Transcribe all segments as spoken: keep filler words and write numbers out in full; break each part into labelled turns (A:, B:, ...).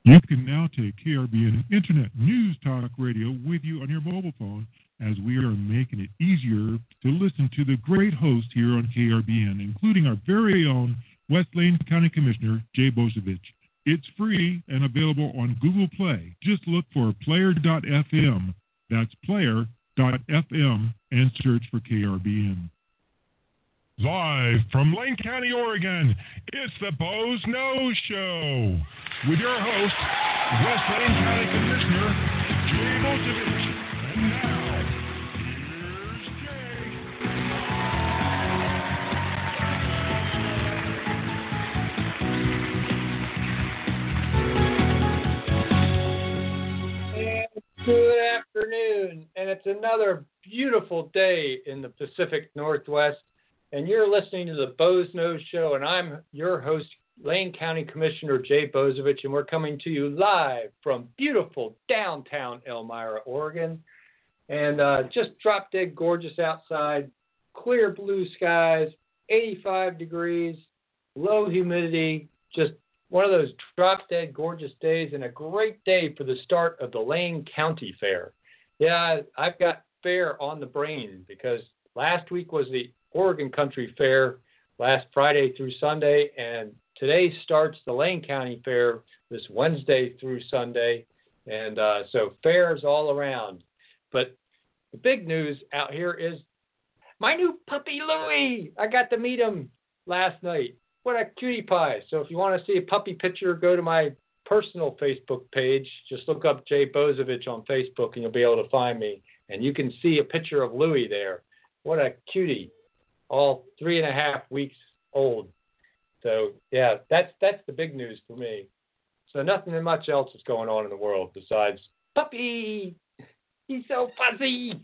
A: You can now take K R B N Internet News Talk Radio with you on your mobile phone, as we are making it easier to listen to the great hosts here on K R B N, including our very own West Lane County Commissioner, Jay Bozovich. It's free and available on Google Play. Just look for player dot f m. That's player dot f m and search for K R B N. Live from Lane County, Oregon, it's the Boze Noze Show with your host, West Lane County Commissioner, Jay Bozovich. And now, here's Jay.
B: And good afternoon, and it's another beautiful day in the Pacific Northwest. And you're listening to the Boze Noze Show, and I'm your host, Lane County Commissioner Jay Bozovich, and we're coming to you live from beautiful downtown Elmira, Oregon. And uh, just drop dead gorgeous outside, clear blue skies, eighty-five degrees, low humidity, just one of those drop dead gorgeous days, and a great day for the start of the Lane County Fair. Yeah, I've got fair on the brain because last week was the Oregon Country Fair last Friday through Sunday, and today starts the Lane County Fair this Wednesday through Sunday, and uh, so fairs all around. But the big news out here is my new puppy Louie. I got to meet him last night. What a cutie pie. So if you want to see a puppy picture, go to my personal Facebook page. Just look up Jay Bozovich on Facebook, and you'll be able to find me, and you can see a picture of Louie there. What a cutie. All three and a half weeks old. So, yeah, that's that's the big news for me. So nothing much else is going on in the world besides, puppy, he's so fuzzy.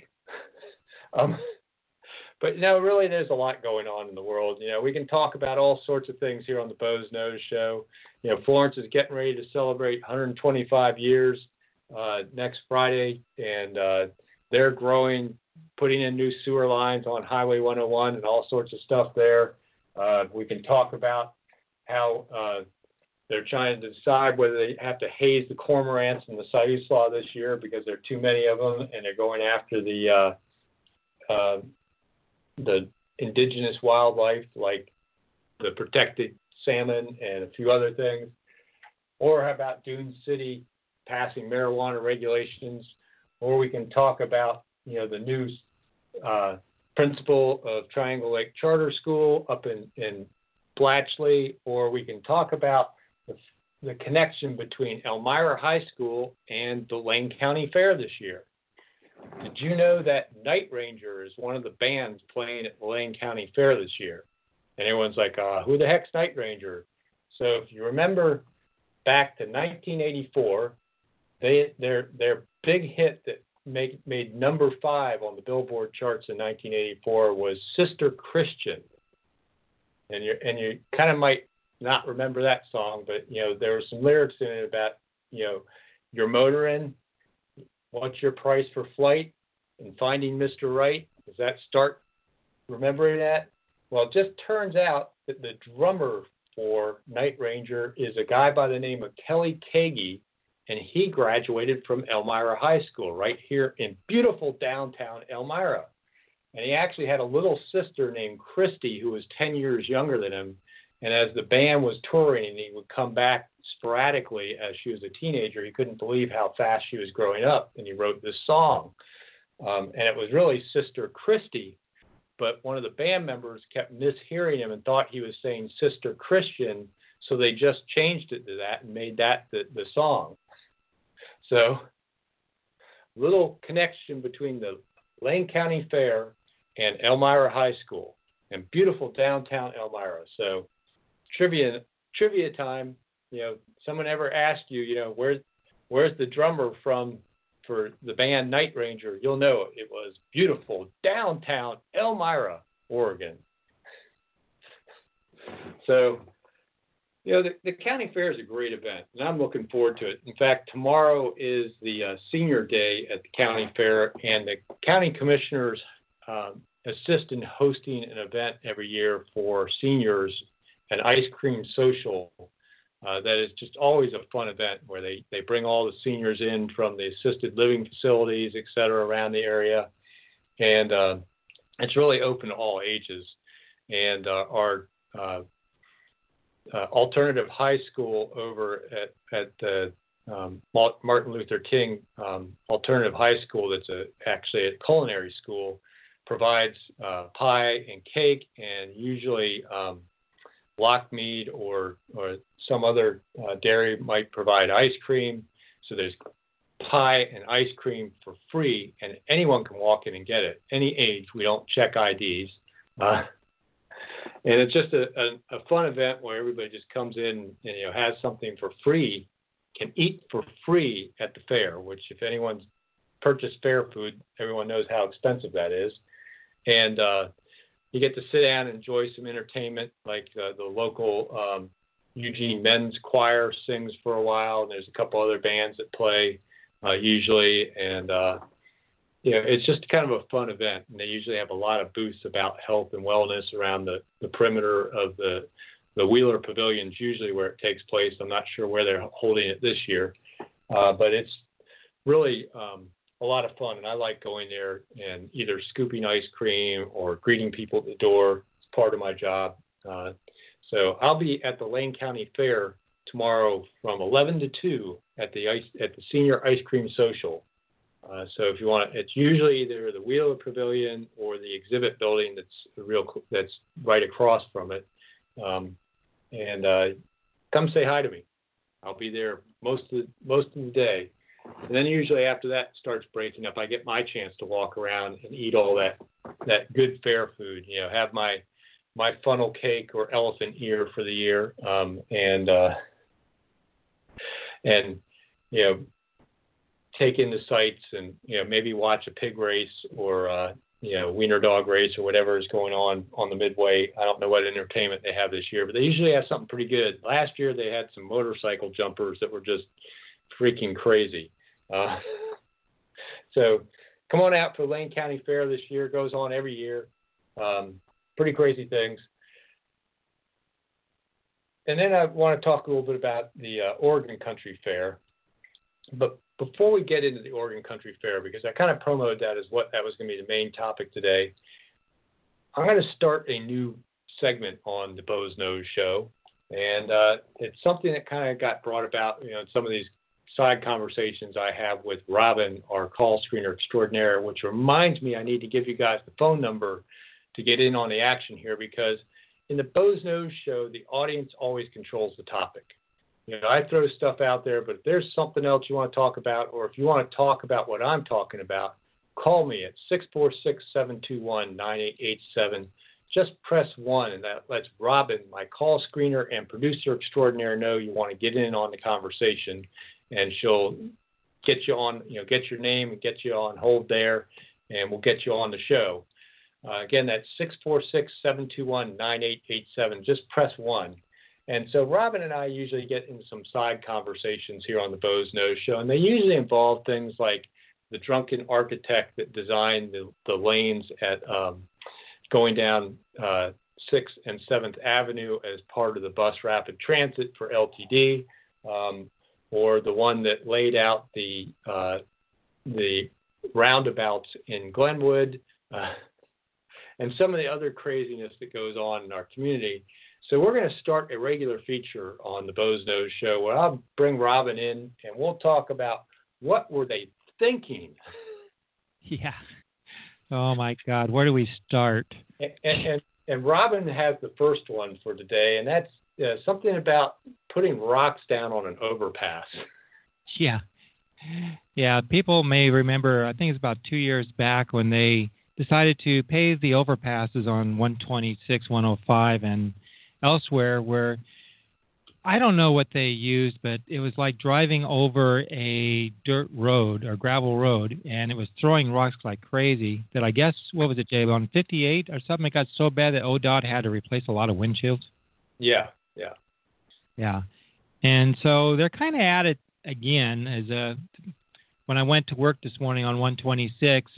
B: um, but, you know, really there's a lot going on in the world. You know, we can talk about all sorts of things here on the Boze Noze Show. You know, Florence is getting ready to celebrate one hundred twenty-five years uh, next Friday, and uh, they're growing, putting in new sewer lines on Highway one oh one and all sorts of stuff there. Uh, we can talk about how uh, they're trying to decide whether they have to haze the cormorants and the Siuslaw this year because there are too many of them, and they're going after the uh, uh, the indigenous wildlife like the protected salmon and a few other things. Or how about Dune City passing marijuana regulations? Or we can talk about, you know, the new uh, principal of Triangle Lake Charter School up in, in Blatchley, or we can talk about the, the connection between Elmira High School and the Lane County Fair this year. Did you know that Night Ranger is one of the bands playing at the Lane County Fair this year? And everyone's like, uh, who the heck's Night Ranger? So if you remember back to nineteen eighty-four, they their their big hit that Made, made number five on the Billboard charts in nineteen eighty-four was Sister Christian. And you and you kind of might not remember that song, but, you know, there were some lyrics in it about, you know, you're motoring, what's your price for flight, and finding Mister Right. Does that start remembering that? Well, it just turns out that the drummer for Night Ranger is a guy by the name of Kelly Kagi, and he graduated from Elmira High School right here in beautiful downtown Elmira. And he actually had a little sister named Christy who was ten years younger than him. And as the band was touring and he would come back sporadically as she was a teenager, he couldn't believe how fast she was growing up. And he wrote this song. Um, and it was really Sister Christy. But one of the band members kept mishearing him and thought he was saying Sister Christian. So they just changed it to that and made that the, the song. So, little connection between the Lane County Fair and Elmira High School and beautiful downtown Elmira. So, trivia trivia time. You know, someone ever asked you, you know, where's where's the drummer from for the band Night Ranger? You'll know it was beautiful downtown Elmira, Oregon. So, you know, the, the county fair is a great event, and I'm looking forward to it. In fact, tomorrow is the uh, senior day at the county fair, and the county commissioners um, assist in hosting an event every year for seniors, an ice cream social uh, that is just always a fun event where they, they bring all the seniors in from the assisted living facilities, et cetera, around the area. And uh, it's really open to all ages. And uh, our uh, uh, alternative high school over at, at the um, Martin Luther King um, Alternative High School, that's a, actually a culinary school, provides uh, pie and cake, and usually um, Lockmead or or some other uh, dairy might provide ice cream. So there's pie and ice cream for free, and anyone can walk in and get it, any age. We don't check I Ds. Uh, and it's just a, a, a fun event where everybody just comes in and, you know, has something for free, can eat for free at the fair, which if anyone's purchased fair food, everyone knows how expensive that is. And uh, you get to sit down and enjoy some entertainment, like uh, the local um, Eugene Men's Choir sings for a while, and there's a couple other bands that play uh, usually. And, uh, you know, it's just kind of a fun event. And they usually have a lot of booths about health and wellness around the, the perimeter of the, the Wheeler Pavilions, usually where it takes place. I'm not sure where they're holding it this year, uh, but it's really um, a lot of fun, and I like going there and either scooping ice cream or greeting people at the door. It's part of my job. Uh, so I'll be at the Lane County Fair tomorrow from eleven to two at the ice at the Senior Ice Cream Social. Uh, so if you want, it's usually either the Wheeler Pavilion or the exhibit building that's real that's right across from it. Um, and uh, come say hi to me. I'll be there most of the, most of the day. And then usually after that it starts breaking up. I get my chance to walk around and eat all that, that good fair food, you know, have my, my funnel cake or elephant ear for the year. Um, and, uh, and, you know, take in the sights and, you know, maybe watch a pig race or, uh, you know, wiener dog race or whatever is going on on the Midway. I don't know what entertainment they have this year, but they usually have something pretty good. Last year they had some motorcycle jumpers that were just freaking crazy. Uh, so come on out for Lane County Fair this year. It goes on every year. Um, pretty crazy things. And then I want to talk a little bit about the uh, Oregon Country Fair. But before we get into the Oregon Country Fair, because I kind of promoted that as what that was going to be the main topic today, I'm going to start a new segment on the Bo's Nose Show. And uh, it's something that kind of got brought about, you know, in some of these side conversations I have with Robin, our call screener extraordinaire, which reminds me I need to give you guys the phone number to get in on the action here, because in the Bo's Nose Show, the audience always controls the topic. You know, I throw stuff out there, but if there's something else you want to talk about, or if you want to talk about what I'm talking about, call me at six four six, seven two one, nine eight eight seven. Just press one, and that lets Robin, my call screener and producer extraordinaire, know you want to get in on the conversation, and she'll get you on, you know, get your name and get you on hold there, and we'll get you on the show. Uh, again, that's six four six, seven two one, nine eight eight seven. Just press one. And so Robin and I usually get into some side conversations here on the Bo's Nose Show, and they usually involve things like the drunken architect that designed the, the lanes at um, going down uh, sixth and seventh Avenue as part of the bus rapid transit for L T D, um, or the one that laid out the uh, the roundabouts in Glenwood, uh, and some of the other craziness that goes on in our community. So we're going to start a regular feature on the Bo's Nose Show where I'll bring Robin in and we'll talk about what were they thinking.
C: Yeah. Oh, my God. Where do we start?
B: And, and, and Robin has the first one for today, and that's uh, something about putting rocks down on an overpass.
C: Yeah. Yeah. People may remember, I think it's about two years back when they decided to pave the overpasses on one twenty-six, one oh five, and elsewhere, where I don't know what they used, but it was like driving over a dirt road or gravel road, and it was throwing rocks like crazy. That I guess, what was it, Jay, on fifty-eight or something? It got so bad that O D O T had to replace a lot of windshields.
B: Yeah, yeah.
C: Yeah. And so they're kind of at it again. As a, when I went to work this morning on one twenty-six,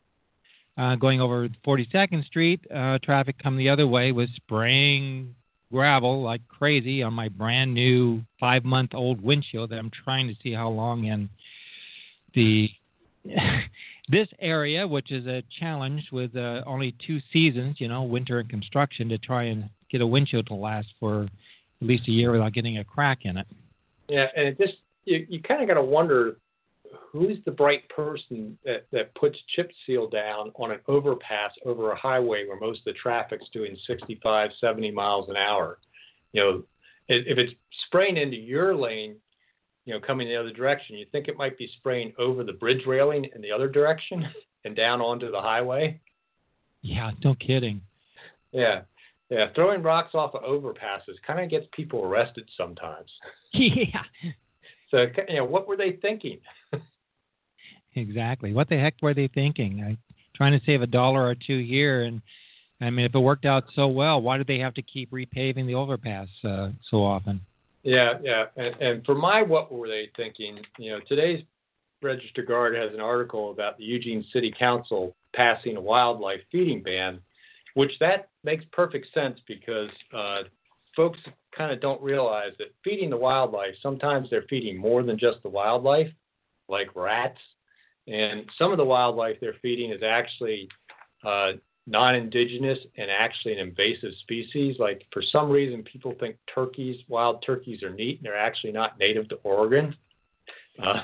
C: uh, going over forty-second Street, uh, traffic come the other way was spraying gravel like crazy on my brand new five month old windshield that I'm trying to see how long in the this area, which is a challenge with uh, only two seasons, you know, winter and construction, to try and get a windshield to last for at least a year without getting a crack in it.
B: Yeah, and it just you, you kind of got to wonder who's the bright person that, that puts chip seal down on an overpass over a highway where most of the traffic's doing sixty-five, seventy miles an hour. You know, if it's spraying into your lane, you know, coming the other direction, you think it might be spraying over the bridge railing in the other direction and down onto the highway?
C: Yeah, no kidding.
B: Yeah. Yeah, throwing rocks off of overpasses kind of gets people arrested sometimes.
C: Yeah.
B: So, you know, what were they thinking?
C: Exactly. What the heck were they thinking? I, trying to save a dollar or two here, and I mean, if it worked out so well, why did they have to keep repaving the overpass uh, so often?
B: Yeah, yeah. And, and for my what were they thinking, you know, today's Register Guard has an article about the Eugene City Council passing a wildlife feeding ban, which that makes perfect sense because uh, folks kind of don't realize that feeding the wildlife, sometimes they're feeding more than just the wildlife, like rats. And some of the wildlife they're feeding is actually uh, non-indigenous and actually an invasive species. Like for some reason, people think turkeys, wild turkeys are neat, and they're actually not native to Oregon. Uh,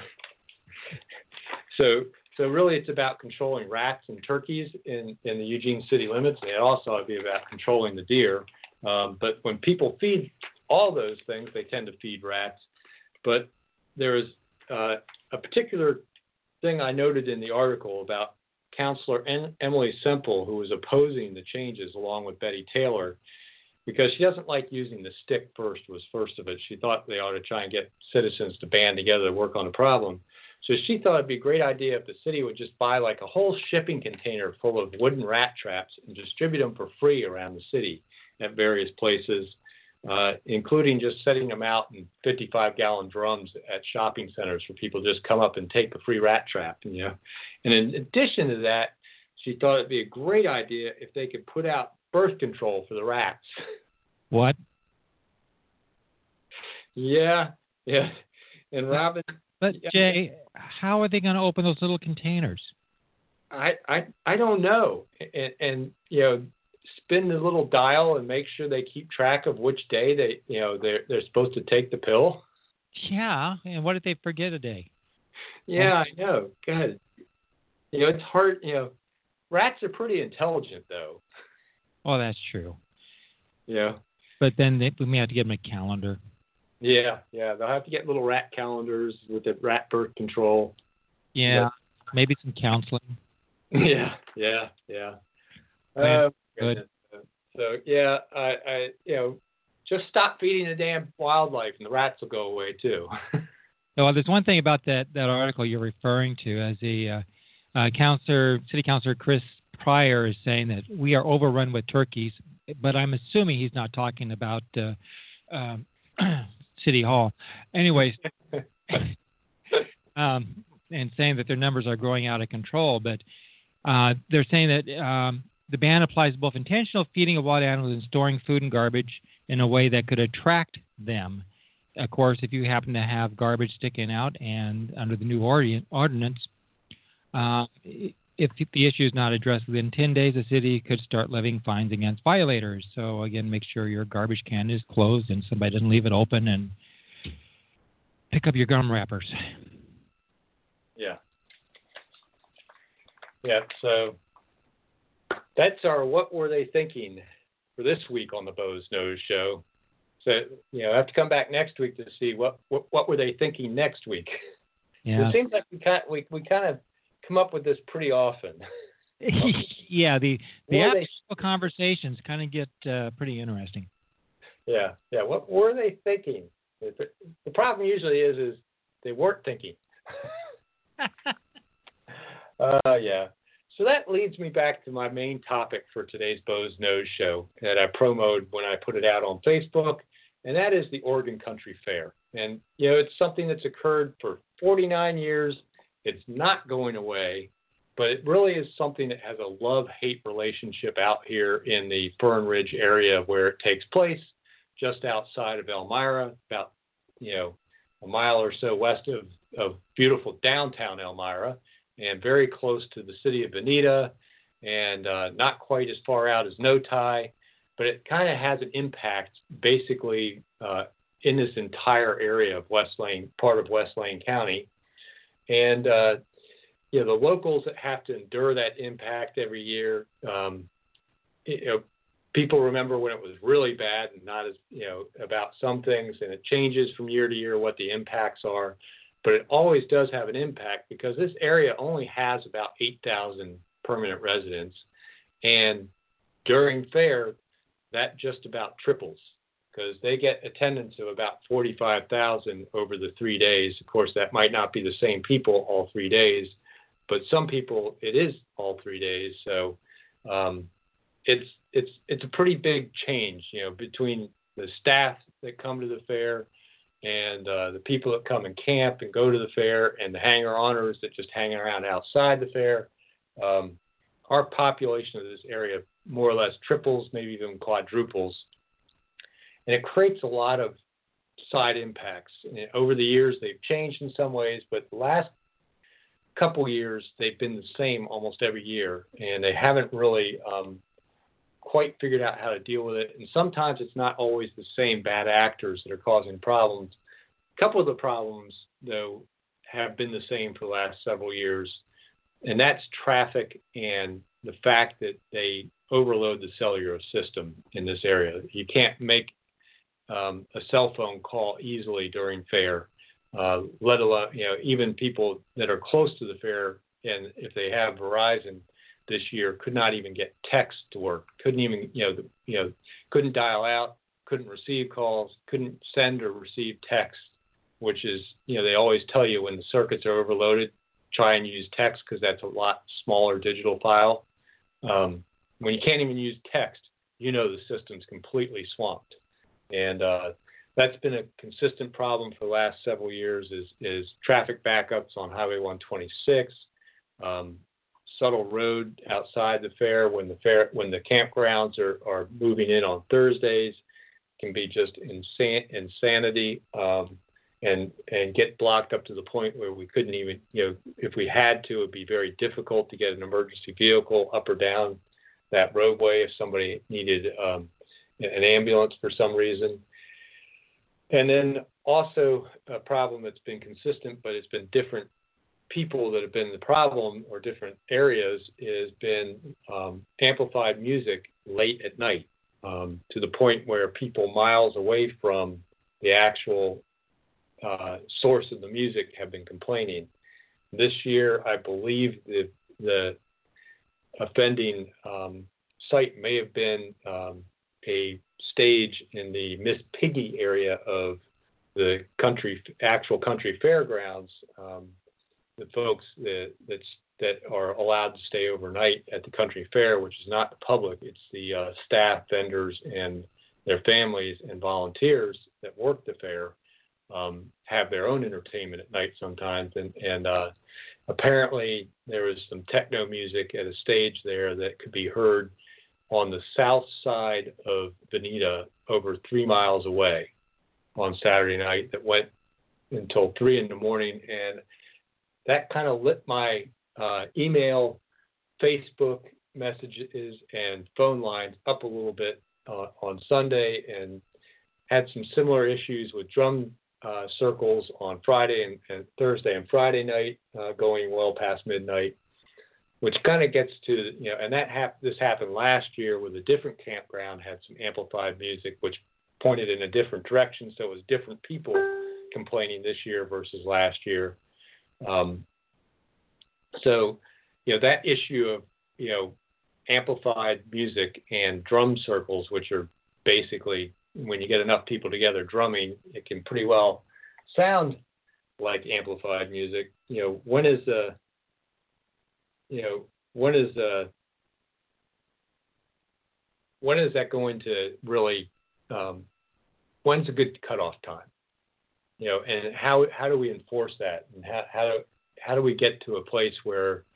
B: so so really it's about controlling rats and turkeys in, in the Eugene city limits. And it also would be about controlling the deer. Um, but when people feed all those things, they tend to feed rats. But there is uh, a particular thing I noted in the article about Counselor en- Emily Semple, who was opposing the changes along with Betty Taylor, because she doesn't like using the stick first was first of it. She thought they ought to try and get citizens to band together to work on the problem. So she thought it'd be a great idea if the city would just buy like a whole shipping container full of wooden rat traps and distribute them for free around the city at various places, uh, including just setting them out in fifty-five gallon drums at shopping centers for people to just come up and take a free rat trap. You know, and in addition to that, she thought it'd be a great idea if they could put out birth control for the rats.
C: What?
B: Yeah, yeah. And Robin.
C: But Jay, how are they going to open those little containers?
B: I I, I don't know. And, and you know, spin the little dial and make sure they keep track of which day they you know they're they're supposed to take the pill.
C: Yeah, and what if they forget a day?
B: Yeah, I know. God, you know it's hard. You know, rats are pretty intelligent though.
C: Oh, that's true.
B: Yeah.
C: But then they, we may have to get them a calendar.
B: Yeah, yeah. They'll have to get little rat calendars with the rat birth control.
C: Yeah, but, maybe some counseling.
B: Yeah, yeah, yeah.
C: Uh,
B: Good. So yeah, I, I, you know, just stop feeding the damn wildlife, and the rats will go away too.
C: Well, there's one thing about that, that article you're referring to, as a uh, uh, counselor, city councilor Chris Pryor is saying that we are overrun with turkeys, but I'm assuming he's not talking about uh, um, City Hall. Anyways, um, and saying that their numbers are growing out of control, but uh, they're saying that um, the ban applies to both intentional feeding of wild animals and storing food and garbage in a way that could attract them. Of course, if you happen to have garbage sticking out, and under the new ordinance, uh, if the issue is not addressed within ten days, the city could start levying fines against violators. So, again, make sure your garbage can is closed and somebody doesn't leave it open, and pick up your gum wrappers.
B: Yeah. Yeah, so that's our What Were They Thinking for this week on the Bo's Nose Show. So, you know, I have to come back next week to see what what, what were they thinking next week.
C: Yeah.
B: It seems like we kind we we kind of come up with this pretty often.
C: Yeah, the the
B: What were
C: actual
B: they-
C: conversations kind of get uh, pretty interesting.
B: Yeah, yeah. What were they thinking? The, the problem usually is is they weren't thinking. uh, yeah. So that leads me back to my main topic for today's Bo's Nose Show that I promoted when I put it out on Facebook, and that is the Oregon Country Fair. And, you know, it's something that's occurred for forty-nine years. It's not going away, but it really is something that has a love-hate relationship out here in the Fern Ridge area where it takes place. just outside of Elmira, about, you know, a mile or so west of, of beautiful downtown Elmira, and very close to the city of Bonita, and uh, not quite as far out as Notai, but it kind of has an impact basically uh, in this entire area of West Lane, part of West Lane County. And, uh, you know, the locals that have to endure that impact every year, um, you know, people remember when it was really bad and not as, you know, about some things, and it changes from year to year what the impacts are. But it always does have an impact because this area only has about eight thousand permanent residents. And during fair, that just about triples because they get attendance of about forty-five thousand over the three days. Of course, that might not be the same people all three days, but some people it is all three days. So um, it's it's it's a pretty big change, you know, between the staff that come to the fair and uh, the people that come and camp and go to the fair and the hanger-oners that just hang around outside the fair. Um, our population of this area more or less triples, maybe even quadruples. And it creates a lot of side impacts. And over the years, they've changed in some ways, but the last couple of years, they've been the same almost every year. And they haven't really um, quite figured out how to deal with it. And sometimes it's not always the same bad actors that are causing problems. A couple of the problems, though, have been the same for the last several years. And that's traffic and the fact that they overload the cellular system in this area. You can't make um, a cell phone call easily during fair, uh, let alone, you know, even people that are close to the fair, and if they have Verizon this year, could not even get text to work. Couldn't even, you know, the, you know, couldn't dial out, couldn't receive calls, couldn't send or receive text, which is, you know, they always tell you when the circuits are overloaded, try and use text because that's a lot smaller digital file. Um, when you can't even use text, you know the system's completely swamped. And uh, that's been a consistent problem for the last several years is, is traffic backups on Highway one twenty-six, um, Subtle Road outside the fair when the fair when the campgrounds are, are moving in on Thursdays can be just insan- insanity. Um, and and get blocked up to the point where we couldn't even, you know, if we had to, it'd be very difficult to get an emergency vehicle up or down that roadway if somebody needed um, an ambulance for some reason. And then also a problem that's been consistent, but it's been different people that have been the problem or different areas has been um, amplified music late at night um, to the point where people miles away from the actual Uh, source of the music have been complaining. This year, I believe the, the offending um, site may have been um, a stage in the Miss Piggy area of the country, actual country fairgrounds. Um, the folks that that's, that are allowed to stay overnight at the country fair, which is not the public, it's the uh, staff, vendors, and their families and volunteers that work the fair. Um, have their own entertainment at night sometimes. And, and uh, apparently there was some techno music at a stage there that could be heard on the south side of Bonita over three miles away on Saturday night that went until three in the morning. And that kind of lit my uh, email, Facebook messages, and phone lines up a little bit uh, on Sunday, and had some similar issues with drum Uh, circles on Friday and, and Thursday and Friday night, uh, going well past midnight, which kind of gets to, you know, and that hap- this happened last year with a different campground had some amplified music, which pointed in a different direction. So it was different people complaining this year versus last year. Um, so, you know, that issue of, you know, amplified music and drum circles, which are basically, when you get enough people together drumming, it can pretty well sound like amplified music. You know, when is the, you know, when is the, when is that going to really, um, when's a good cutoff time? You know, and how how do we enforce that, and how how do how do we get to a place where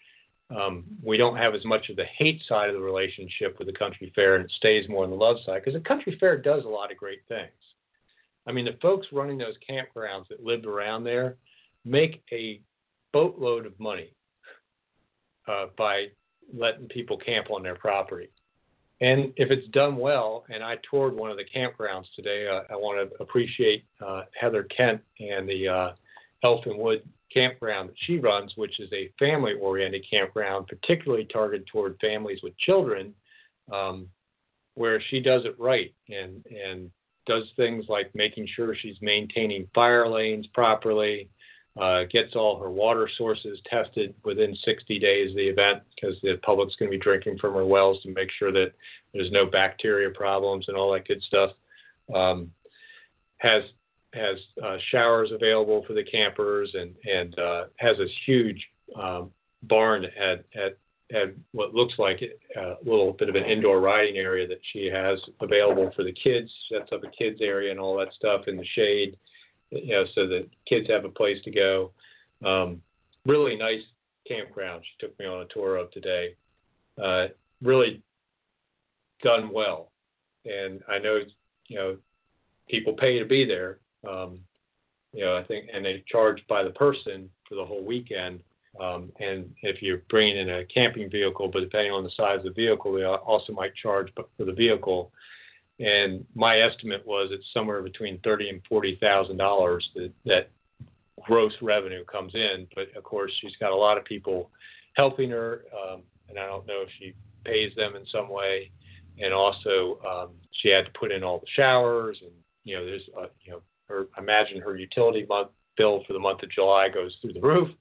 B: um, we don't have as much of the hate side of the relationship with the country fair, and it stays more on the love side, because the country fair does a lot of great things. I mean, the folks running those campgrounds that live around there make a boatload of money uh, by letting people camp on their property. And if it's done well, and I toured one of the campgrounds today, uh, I want to appreciate uh, Heather Kent and the uh, Elfinwood campground that she runs, which is a family-oriented campground, particularly targeted toward families with children, um, where she does it right and and does things like making sure she's maintaining fire lanes properly, uh, gets all her water sources tested within sixty days of the event, because the public's going to be drinking from her wells, to make sure that there's no bacteria problems and all that good stuff. Um, has has uh, showers available for the campers, and and uh, has this huge um, barn at at at what looks like a little bit of an indoor riding area that she has available for the kids. Sets up a kids area and all that stuff in the shade, you know, so that kids have a place to go. Um, really nice campground she took me on a tour of today. Uh, really done well. And I know, you know, people pay to be there. Um, you know, I think, and they charge by the person for the whole weekend. Um, and if you're bringing in a camping vehicle, but depending on the size of the vehicle, they also might charge for the vehicle. And my estimate was it's somewhere between thirty and forty thousand dollars that, that gross revenue comes in. But of course, she's got a lot of people helping her, um, and I don't know if she pays them in some way. And also, um, she had to put in all the showers, and you know, there's uh, you know, her, imagine her utility month bill for the month of July goes through the roof.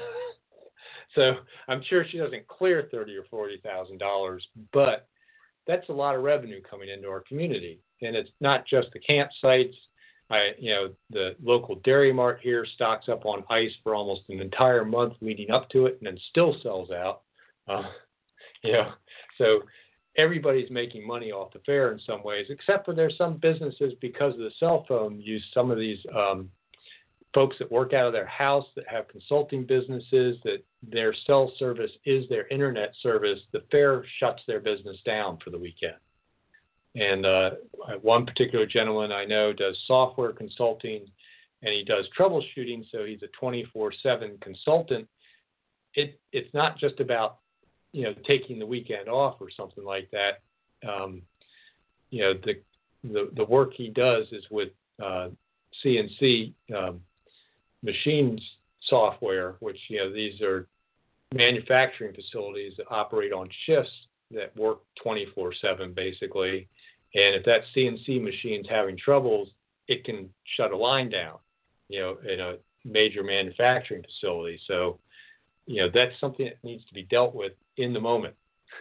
B: So I'm sure she doesn't clear thirty or forty thousand dollars, but that's a lot of revenue coming into our community. And it's not just the campsites. I, you know, the local Dairy Mart here stocks up on ice for almost an entire month leading up to it, and then still sells out. Uh, you know, so everybody's making money off the fair in some ways, except for there's some businesses, because of the cell phone use, some of these um, folks that work out of their house that have consulting businesses, that their cell service is their internet service. The fair shuts their business down for the weekend. And uh, one particular gentleman I know does software consulting, and he does troubleshooting, so he's a twenty-four seven consultant. It, it's not just about, you know, taking the weekend off or something like that. Um, you know, the, the the work he does is with uh, C N C um, machines software, which, you know, these are manufacturing facilities that operate on shifts that work twenty-four seven basically. And if that C N C machine's having troubles, it can shut a line down, you know, in a major manufacturing facility. So, you know, that's something that needs to be dealt with in the moment.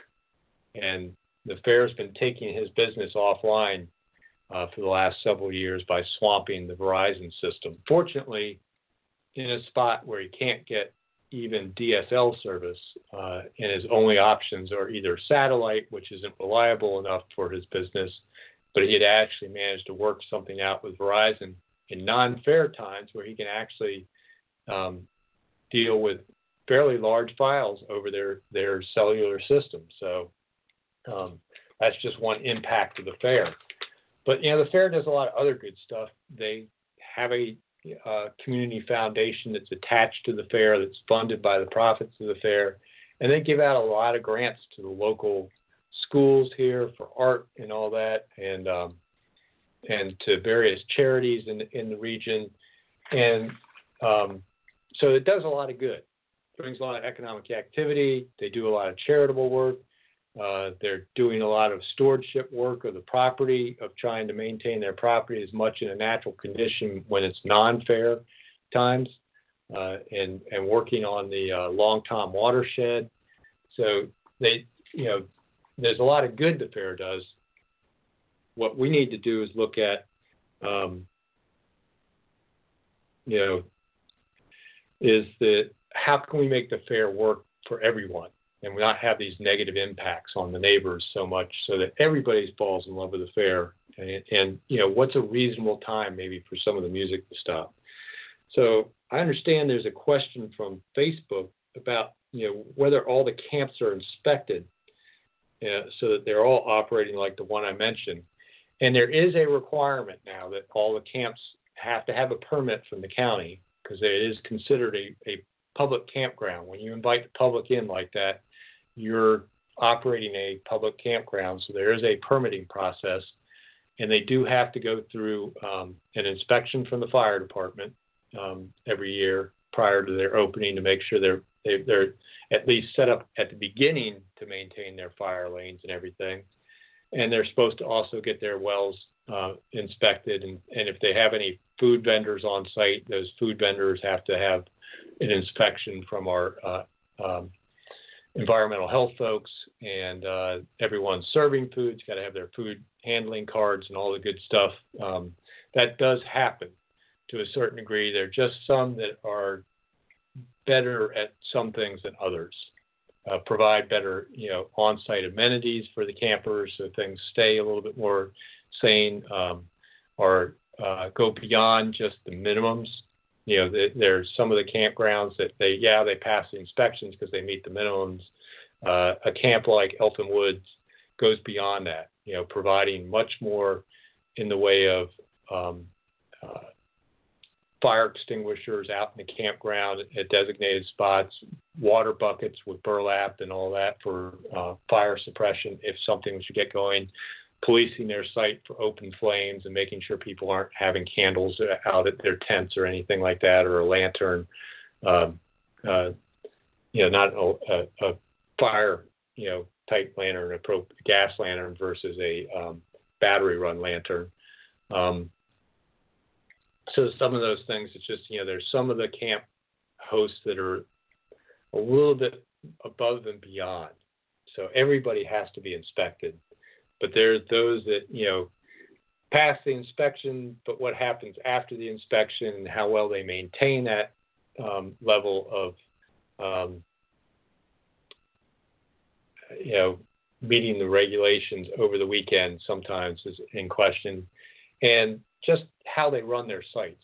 B: And the fair's been taking his business offline uh, for the last several years by swamping the Verizon system. Fortunately, in a spot where he can't get even D S L service, uh, and his only options are either satellite, which isn't reliable enough for his business, but he had actually managed to work something out with Verizon in non-fair times where he can actually um, deal with fairly large files over their, their cellular system. So um, that's just one impact of the fair. But, you know, the fair does a lot of other good stuff. They have a uh, community foundation that's attached to the fair, that's funded by the profits of the fair, and they give out a lot of grants to the local schools here for art and all that, and um, and to various charities in in the region, and um, so it does a lot of good. Brings a lot of economic activity. They do a lot of charitable work. Uh, they're doing a lot of stewardship work of the property, of trying to maintain their property as much in a natural condition when it's non-fair times, uh, and and working on the uh, Long Tom watershed. So they, you know, there's a lot of good the fair does. What we need to do is look at, um, you know, is that how can we make the fair work for everyone and not have these negative impacts on the neighbors so much, so that everybody falls in love with the fair. And, and, you know, what's a reasonable time maybe for some of the music to stop? So I understand there's a question from Facebook about you know, whether all the camps are inspected uh, so that they're all operating like the one I mentioned. And there is a requirement now that all the camps have to have a permit from the county because it is considered a, a public campground. When you invite the public in like that, you're operating a public campground. So there is a permitting process, and they do have to go through um, an inspection from the fire department um, every year prior to their opening to make sure they're they, they're at least set up at the beginning to maintain their fire lanes and everything. And they're supposed to also get their wells uh, inspected. And, and if they have any food vendors on site, those food vendors have to have an inspection from our uh, um, environmental health folks. And uh, everyone serving food's got to have their food handling cards and all the good stuff. Um, that does happen to a certain degree. There are just some that are better at some things than others. Uh, provide better, you know, on-site amenities for the campers so things stay a little bit more sane, um, or uh, go beyond just the minimums. You know, the, there's some of the campgrounds that they, yeah, they pass the inspections because they meet the minimums. Uh, a camp like Elfin Woods goes beyond that, you know, providing much more in the way of um, uh, fire extinguishers out in the campground at designated spots, water buckets with burlap and all that for uh, fire suppression if something should get going, policing their site for open flames and making sure people aren't having candles out at their tents or anything like that, or a lantern, um, uh, you know, not a, a, a fire, you know, type lantern, a pro, gas lantern versus a um, battery run lantern. Um, So some of those things, it's just, you know, there's some of the camp hosts that are a little bit above and beyond. So everybody has to be inspected. But there's those that, you know, pass the inspection, but what happens after the inspection and how well they maintain that um, level of, um, you know, meeting the regulations over the weekend sometimes is in question. And just how they run their sites.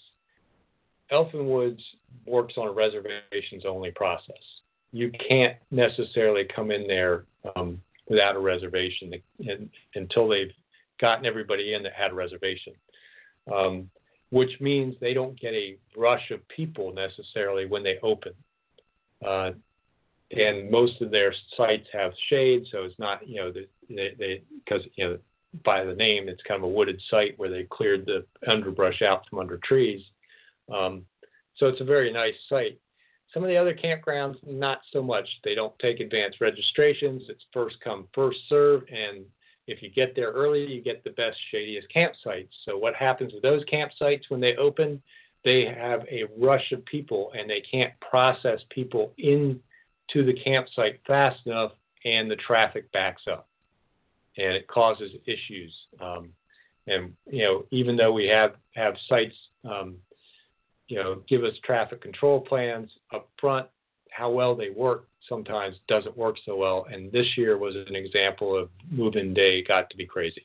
B: Elfin Woods works on a reservations-only process. You can't necessarily come in there um, without a reservation and, until they've gotten everybody in that had a reservation, um, which means they don't get a rush of people necessarily when they open. Uh, and most of their sites have shade, so it's not, you know, they, they, because, you know, by the name, it's kind of a wooded site where they cleared the underbrush out from under trees. Um, so it's a very nice site. Some of the other campgrounds, not so much. They don't take advanced registrations. It's first come, first serve. And if you get there early, you get the best, shadiest campsites. So what happens with those campsites when they open, they have a rush of people and they can't process people into the campsite fast enough, and the traffic backs up. And it causes issues. Um, and, you know, even though we have, have sites, um, you know, give us traffic control plans up front, how well they work sometimes doesn't work so well. And this year was an example of move-in day got to be crazy.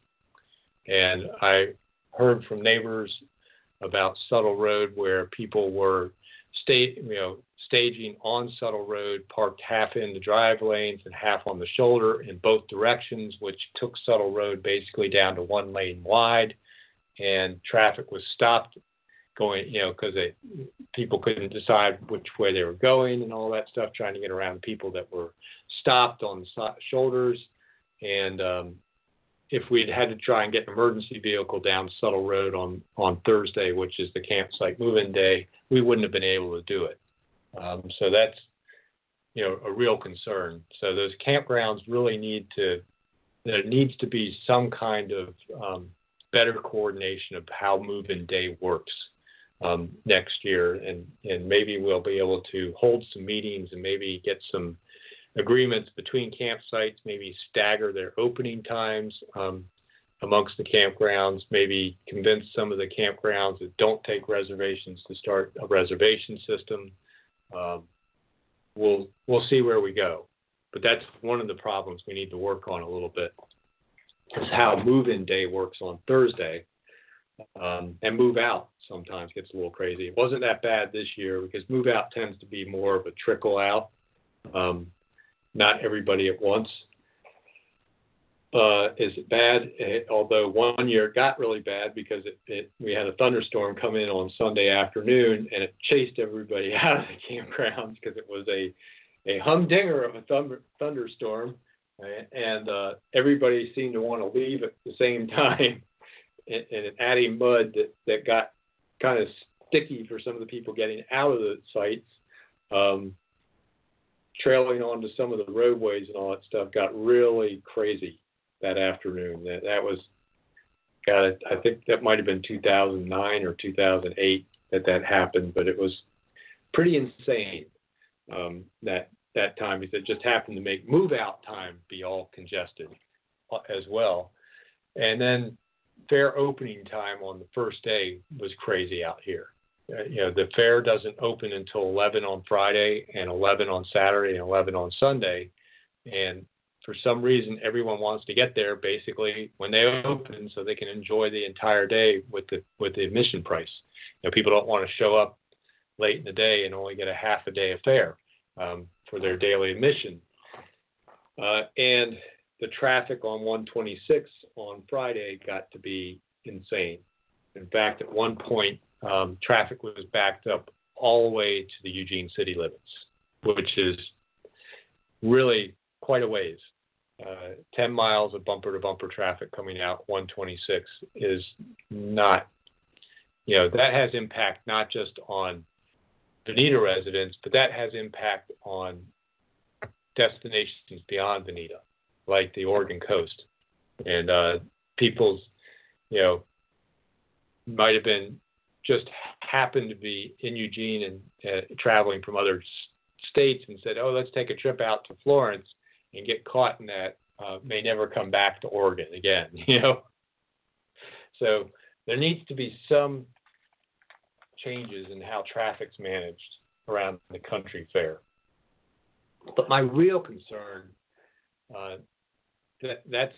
B: And I heard from neighbors about Subtle Road where people were sta- you know, staging on Subtle Road, parked half in the drive lanes and half on the shoulder in both directions, which took Subtle Road basically down to one lane wide, and traffic was stopped going, you know, because people couldn't decide which way they were going and all that stuff, trying to get around the people that were stopped on the so- shoulders. And um, if we'd had to try and get an emergency vehicle down Subtle Road on, on Thursday, which is the campsite move-in day, we wouldn't have been able to do it. Um, so that's, you know, a real concern. So those campgrounds really need to, there needs to be some kind of um, better coordination of how move-in day works um, next year. And, and maybe we'll be able to hold some meetings and maybe get some agreements between campsites, maybe stagger their opening times um, amongst the campgrounds, maybe convince some of the campgrounds that don't take reservations to start a reservation system. Um, we'll we'll see where we go, but that's one of the problems we need to work on a little bit, is how move-in day works on Thursday, um, and move out sometimes gets a little crazy. It wasn't that bad this year because move out tends to be more of a trickle out, Um, not everybody at once. Uh, is it bad? It, although one year it got really bad because it, it, we had a thunderstorm come in on Sunday afternoon and it chased everybody out of the campgrounds because it was a, a humdinger of a thunder, thunderstorm. And uh, everybody seemed to want to leave at the same time, and, and adding mud that, that got kind of sticky for some of the people getting out of the sites, um, trailing onto some of the roadways and all that stuff got really crazy that afternoon. That, that was, God, I think that might have been two thousand nine or two thousand eight that that happened, but it was pretty insane um, that that time because it just happened to make move out time be all congested as well. And then fair opening time on the first day was crazy out here. Uh, you know, the fair doesn't open until eleven on Friday and eleven on Saturday and eleven on Sunday. And for some reason, everyone wants to get there basically when they open so they can enjoy the entire day with the, with the admission price. You know, people don't want to show up late in the day and only get a half a day of fare. Um, for their daily admission. Uh, and the traffic on one twenty-six on Friday got to be insane. In fact, at one point, um, traffic was backed up all the way to the Eugene city limits, which is really quite a ways. Uh, ten miles of bumper-to-bumper traffic coming out one twenty-six is not, you know, that has impact not just on Bonita residents, but that has impact on destinations beyond Bonita, like the Oregon coast. And uh, people's, you know, might have been just happened to be in Eugene and uh, traveling from other s- states and said, oh, let's take a trip out to Florence and get caught in that, uh, may never come back to Oregon again, you know. So there needs to be some changes in how traffic's managed around the country fair. But my real concern, uh, that that's,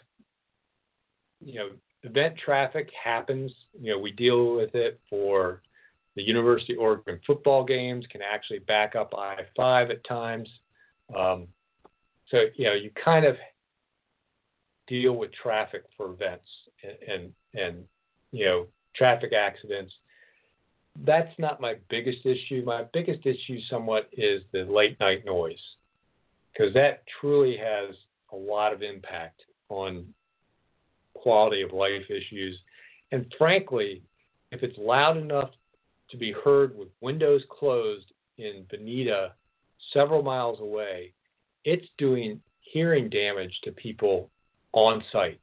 B: you know, event traffic happens. You know, we deal with it for the University of Oregon football games, can actually back up I five at times. Um, so, you know, you kind of deal with traffic for events and, and, and you know, traffic accidents. That's not my biggest issue. My biggest issue somewhat is the late night noise, because that truly has a lot of impact on quality of life issues. And frankly, if it's loud enough to be heard with windows closed in Bonita several miles away, it's doing hearing damage to people on site.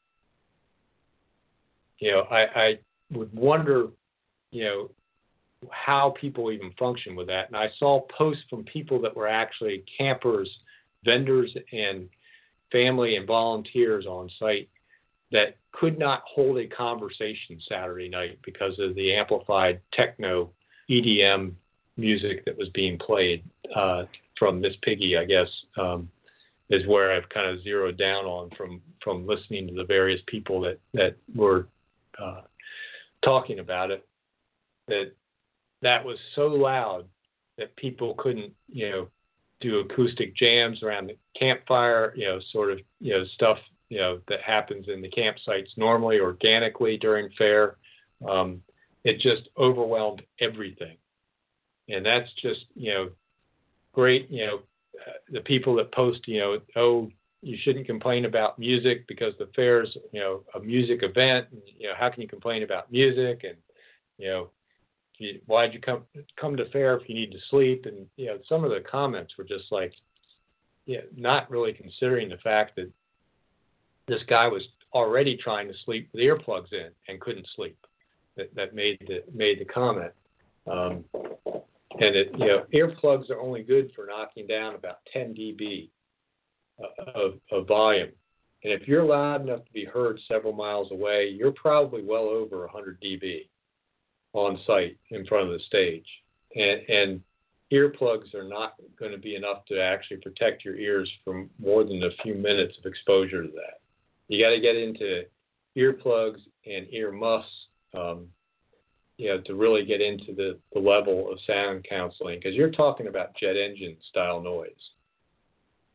B: You know, I, I would wonder, you know, how people even function with that. And I saw posts from people that were actually campers, vendors, and family and volunteers on site that could not hold a conversation Saturday night because of the amplified techno E D M music that was being played uh, from Miss Piggy, I guess, um, is where I've kind of zeroed down on from, from listening to the various people that, that were uh, talking about it, that that was so loud that people couldn't, you know, do acoustic jams around the campfire, you know, sort of, you know, stuff, you know, that happens in the campsites normally, organically during fair. Um, it just overwhelmed everything. And that's just, you know, great, you know, uh, the people that post, you know, oh, you shouldn't complain about music because the fair's, you know, a music event. And, you know, how can you complain about music? And, you know, why'd you come come to fair if you need to sleep? And, you know, some of the comments were just like, yeah, not really considering the fact that this guy was already trying to sleep with earplugs in and couldn't sleep. That that made the made the comment. Um, and it, you know, earplugs are only good for knocking down about ten decibels of, of volume. And if you're loud enough to be heard several miles away, you're probably well over one hundred decibels on site in front of the stage. And, and earplugs are not going to be enough to actually protect your ears from more than a few minutes of exposure to that. You got to get into earplugs and ear muffs, um, you know, to really get into the, the level of sound counseling, because you're talking about jet engine style noise.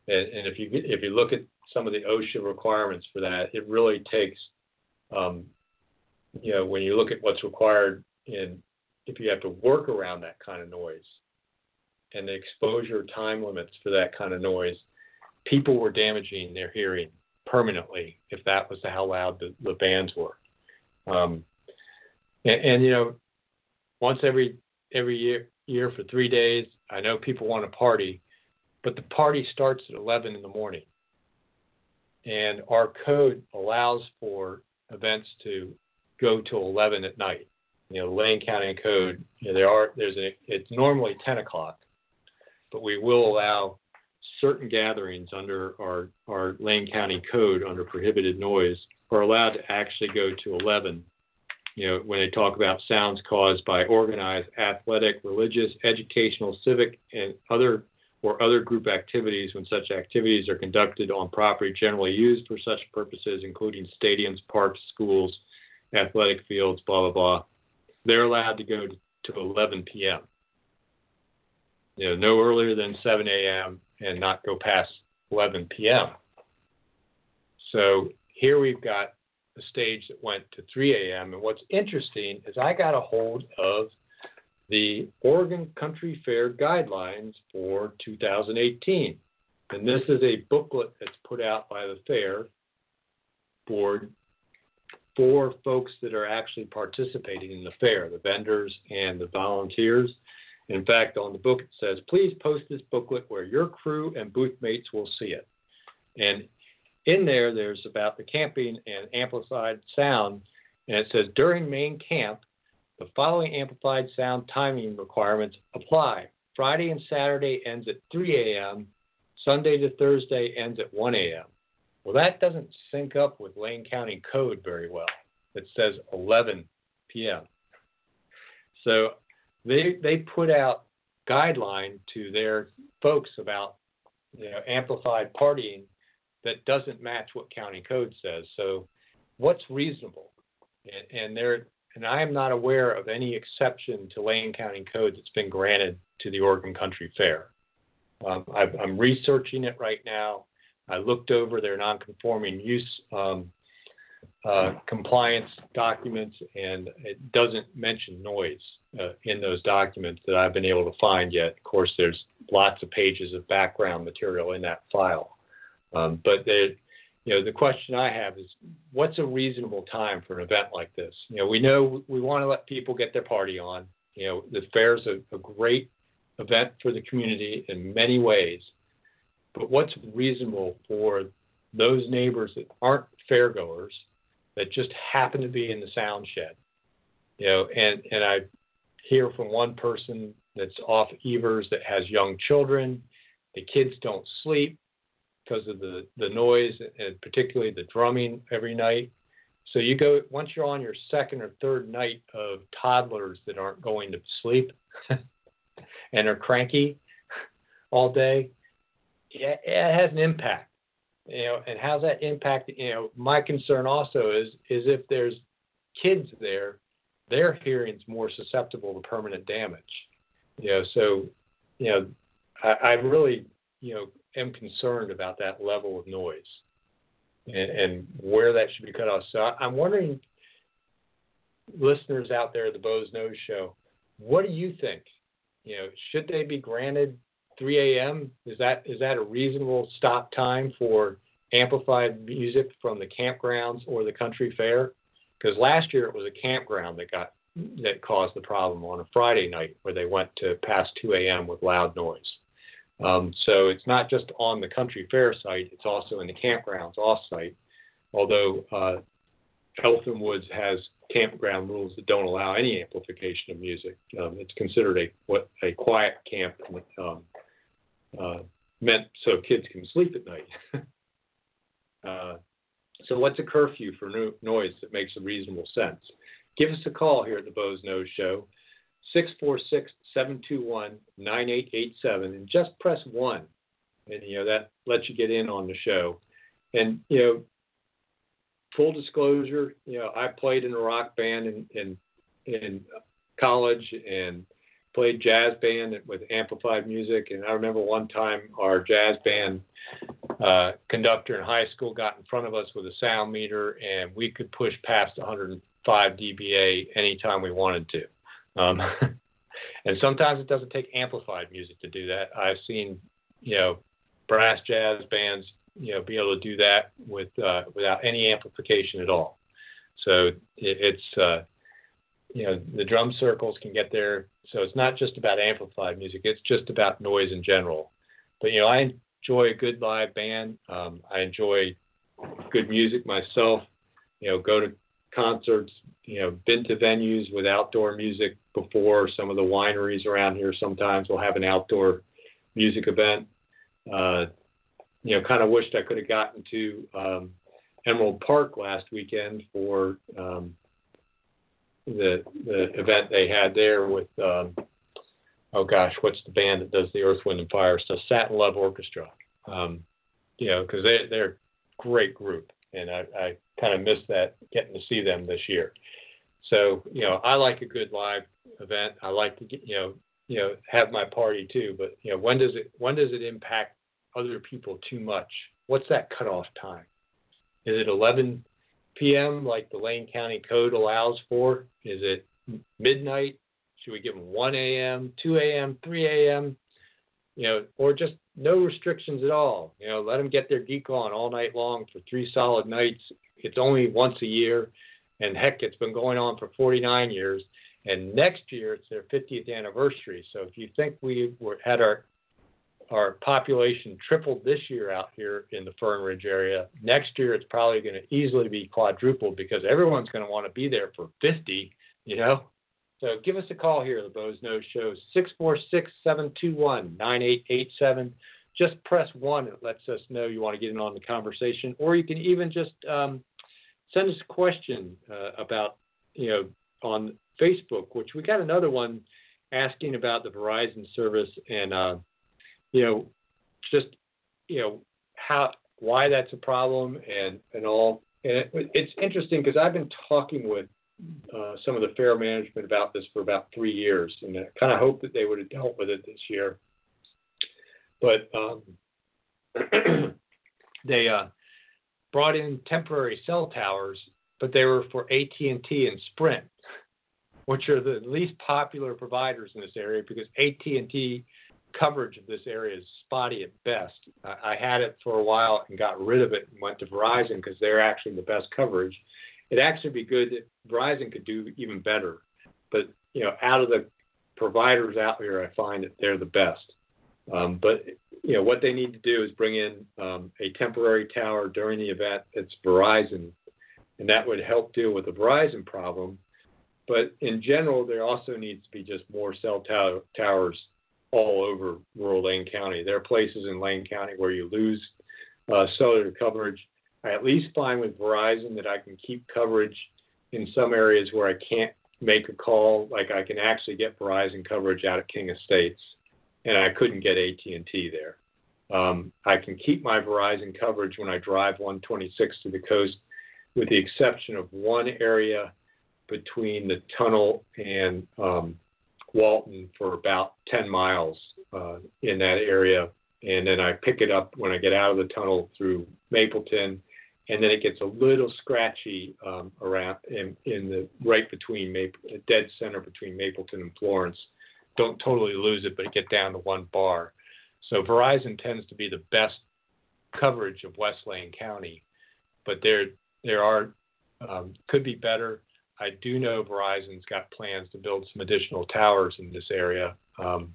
B: And, and if you if you look at some of the OSHA requirements for that, it really takes, um, you know, when you look at what's required in if you have to work around that kind of noise and the exposure time limits for that kind of noise, people were damaging their hearing permanently if that was how loud the, the bands were. Um, and, and, you know, once every every year, year for three days, I know people want to party, but the party starts at eleven in the morning. And our code allows for events to go till eleven at night. You know, Lane County Code, you know, there are, there's a, it's normally ten o'clock, but we will allow certain gatherings under our, our Lane County Code under prohibited noise are allowed to actually go to eleven. You know, when they talk about sounds caused by organized athletic, religious, educational, civic, and other or other group activities when such activities are conducted on property generally used for such purposes, including stadiums, parks, schools, athletic fields, blah, blah, blah, they're allowed to go to, to eleven p.m. You know, no earlier than seven a.m. and not go past eleven p.m. So here we've got a stage that went to three a.m. And what's interesting is I got a hold of the Oregon Country Fair guidelines for two thousand eighteen. And this is a booklet that's put out by the fair board for folks that are actually participating in the fair, the vendors and the volunteers. In fact, on the book it says, please post this booklet where your crew and booth mates will see it. And in there, there's about the camping and amplified sound, and it says, during main camp, the following amplified sound timing requirements apply. Friday and Saturday ends at three a.m., Sunday to Thursday ends at one a.m. Well, that doesn't sync up with Lane County Code very well. It says eleven p.m. So they they put out guideline to their folks about, you know, amplified partying that doesn't match what county code says. So what's reasonable? And, and there and I am not aware of any exception to Lane County Code that's been granted to the Oregon Country Fair. Um, I've, I'm researching it right now. I looked over their nonconforming use um, uh, compliance documents, and it doesn't mention noise uh, in those documents that I've been able to find yet. Of course, there's lots of pages of background material in that file. Um, but they, you know, the question I have is, what's a reasonable time for an event like this? You know, we know we want to let people get their party on. You know, the fair is a, a great event for the community in many ways. But what's reasonable for those neighbors that aren't fairgoers that just happen to be in the sound shed? You know, and, and I hear from one person that's off Evers that has young children. The kids don't sleep because of the, the noise and particularly the drumming every night. So you go, once you're on your second or third night of toddlers that aren't going to sleep and are cranky all day, it, it has an impact. You know, and how's that impact? You know, my concern also is is if there's kids there, their hearing's more susceptible to permanent damage. You know, so you know, I, I really you know am concerned about that level of noise and, and where that should be cut off. So I, I'm wondering, listeners out there at the Bo's Nose Show, what do you think? You know, should they be granted three a.m.? Is that is that a reasonable stop time for amplified music from the campgrounds or the country fair? Because last year it was a campground that got that caused the problem on a Friday night where they went to past two a.m. with loud noise. Um, so it's not just on the country fair site; it's also in the campgrounds off-site. Although uh, Eltham Woods has campground rules that don't allow any amplification of music. Um, it's considered a what a quiet camp, um, uh, meant so kids can sleep at night. uh, so what's a curfew for no- noise that makes a reasonable sense? Give us a call here at the Bo's Nose Show, six four six, seven two one, nine eight eight seven, and just press one, and you know that lets you get in on the show. And you know, full disclosure, you know, I played in a rock band in in, in college and played jazz band with amplified music, and I remember one time our jazz band uh, conductor in high school got in front of us with a sound meter, and we could push past one hundred five D B A anytime we wanted to. Um, and sometimes it doesn't take amplified music to do that. I've seen, you know, brass jazz bands, you know, be able to do that with uh, without any amplification at all. So it, it's, uh, you know, the drum circles can get there. So it's not just about amplified music. It's just about noise in general. But, you know, I enjoy a good live band. Um, I enjoy good music myself, you know, go to concerts, you know, been to venues with outdoor music before. Some of the wineries around here sometimes will have an outdoor music event. Uh, you know, kind of wished I could have gotten to um, Emerald Park last weekend for um, the the event they had there with, um, oh gosh, what's the band that does the Earth, Wind, and Fire stuff? Satin Love Orchestra. Um, you know, because they, they're a great group, and I, I kind of missed that, getting to see them this year. So, you know, I like a good live event. I like to get, you know, you know, have my party too. But, you know, when does it when does it impact other people too much? What's that cutoff time? Is it eleven p.m. like the Lane County Code allows for? Is it midnight? Should we give them one a.m., two a.m., three a.m., you know, or just no restrictions at all? You know, let them get their geek on all night long for three solid nights. It's only once a year, and heck, it's been going on for forty-nine years. And next year it's their fiftieth anniversary. So if you think we were had our our population tripled this year out here in the Fern Ridge area, next year it's probably going to easily be quadrupled because everyone's going to want to be there for fifty, you know. So give us a call here, the Boze Noze Show, six four six, seven two one, nine eight eight seven. Just press one. It lets us know you want to get in on the conversation. Or you can even just um, send us a question uh, about, you know, on Facebook, which we got another one asking about the Verizon service and, uh, you know, just, you know, how, why that's a problem and, and all. And it, it's interesting because I've been talking with uh, some of the fair management about this for about three years, and I kind of hoped that they would have dealt with it this year. But um, they uh, brought in temporary cell towers, but they were for A T and T and Sprint, which are the least popular providers in this area because A T and T coverage of this area is spotty at best. I, I had it for a while and got rid of it and went to Verizon because they're actually the best coverage. It'd actually be good if Verizon could do even better. But, you know, out of the providers out here, I find that they're the best. Um, but, you know, what they need to do is bring in um, a temporary tower during the event that's Verizon, and that would help deal with the Verizon problem. But in general, there also needs to be just more cell tower, towers all over rural Lane County. There are places in Lane County where you lose uh, cellular coverage. I at least find with Verizon that I can keep coverage in some areas where I can't make a call. Like I can actually get Verizon coverage out of King Estates, and I couldn't get A T and T there. Um, I can keep my Verizon coverage when I drive one twenty-six to the coast, with the exception of one area between the tunnel and um, Walton for about ten miles uh, in that area. And then I pick it up when I get out of the tunnel through Mapleton. And then it gets a little scratchy um, around in, in the right between Maple, dead center between Mapleton and Florence. Don't totally lose it, but get down to one bar. So Verizon tends to be the best coverage of West Lane County, but there there are um, could be better. I do know Verizon's got plans to build some additional towers in this area. Um,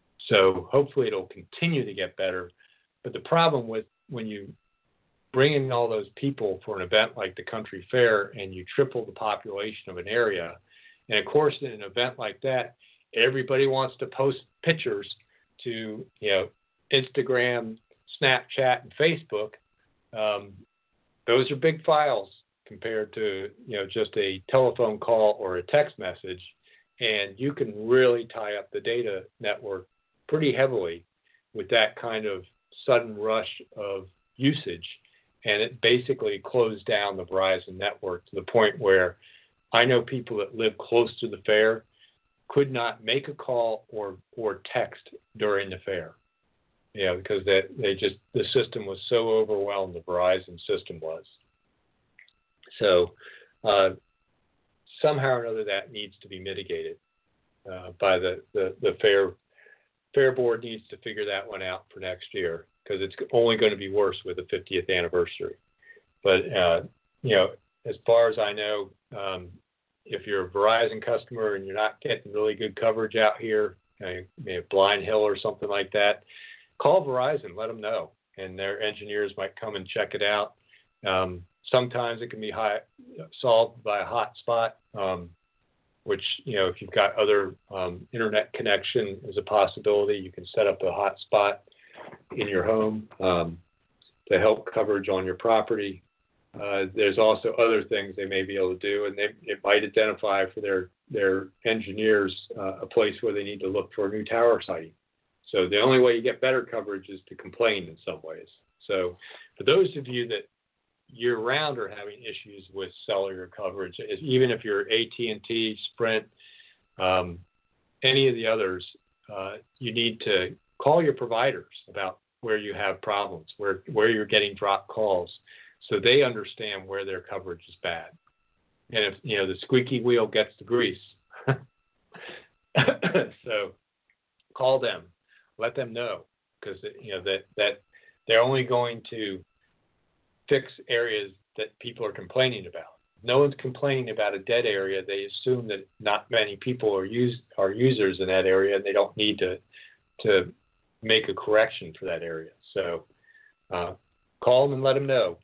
B: so hopefully it'll continue to get better. But the problem with when you bring in all those people for an event like the Country Fair and you triple the population of an area, and of course in an event like that, everybody wants to post pictures to, you know, Instagram, Snapchat, and Facebook. Um, those are big files compared to, you know, just a telephone call or a text message, and you can really tie up the data network pretty heavily with that kind of sudden rush of usage. And it basically closed down the Verizon network to the point where I know people that live close to the fair, could not make a call or or text during the fair. Yeah, because they they just the system was so overwhelmed. The Verizon system was. So uh, somehow or another that needs to be mitigated uh, by the, the the fair fair board needs to figure that one out for next year, because it's only going to be worse with the fiftieth anniversary. But uh, you know, as far as I know, um, if you're a Verizon customer and you're not getting really good coverage out here, you know, maybe Blind Hill or something like that, call Verizon, let them know, and their engineers might come and check it out. Um, sometimes it can be high, solved by a hotspot, um, which, you know, if you've got other um, internet connection is a possibility. You can set up a hotspot in your home um, to help coverage on your property. Uh, there's also other things they may be able to do, and they it might identify for their their engineers uh, a place where they need to look for a new tower siting. So the only way you get better coverage is to complain in some ways. So for those of you that year-round are having issues with cellular coverage, even if you're A T and T, Sprint, um, any of the others, uh, you need to call your providers about where you have problems, where where you're getting dropped calls, so they understand where their coverage is bad. And if, you know, the squeaky wheel gets the grease. So call them, let them know, because, you know, that, that they're only going to fix areas that people are complaining about. No one's complaining about a dead area. They assume that not many people are use, are users in that area, and they don't need to, to make a correction for that area. So uh, call them and let them know.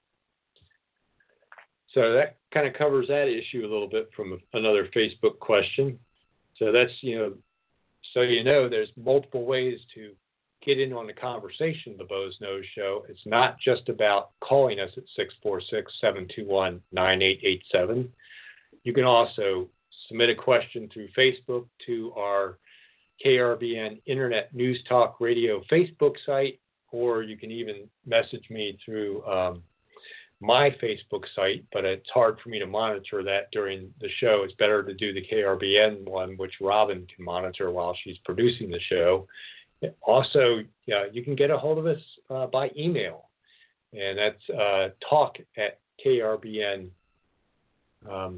B: So that kind of covers that issue a little bit from another Facebook question. So that's, you know, so you know there's multiple ways to get in on the conversation of the Boze Noze Show. It's not just about calling us at six four six, seven two one, nine eight eight seven. You can also submit a question through Facebook to our K R B N Internet News Talk Radio Facebook site, or you can even message me through um, my Facebook site, but it's hard for me to monitor that during the show. It's better to do the K R B N one, which Robin can monitor while she's producing the show. Also, uh, you can get a hold of us uh, by email, and that's uh, talk at K R B N. Um,